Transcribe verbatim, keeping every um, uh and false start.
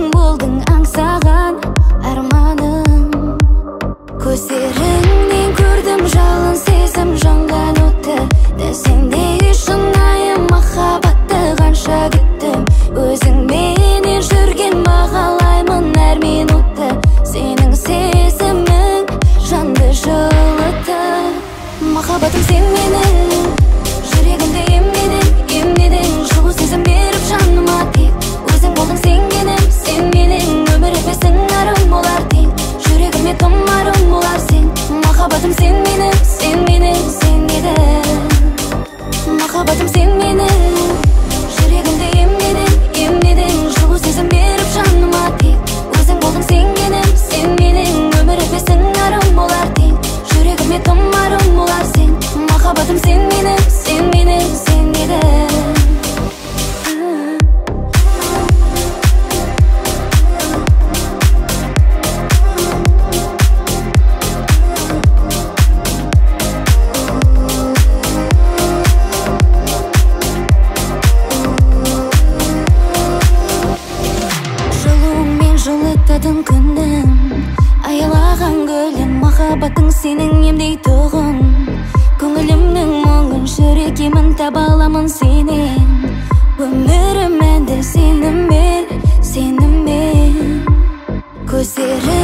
Өзің болдың аңсаған арманым. Көздеріңнен көрдім жалын сезім жанған отты. Сендей шынайы махаббатты қанша күттім. Өзіңменен жүрген бағалаймын әр минутты. Сенің сезімің жанды жылытты. Махаббатым сен менің жүрегімді емнедің, емнедің. Жылу сезім беріп жаныма тек. Өзің болдың сен менің, сен менің. Өмір өтпесін арым болар тек. Жүрегіме тұмарым болар сен. Махаббатым сен менің, сен менің, сен едің. Махаббатым сен менің жүрегімді емнедің, емнедің. Жылу сезім беріп жаныма тек. Өзің болдың сен менің, сен менің. Өмір өтпесін арым болар тек. Жүрегіме тұмарым болар сен. Махаббатым сен менің, сен менің, сен едің. Жылытатын күнім, аялаған гүлім. Махаббатың сенің емдей тұғын. Көңілімнің мұңын жүрек емін таба аламын сенен. Өмірім мәнді сеніммен, сеніммен. Көздері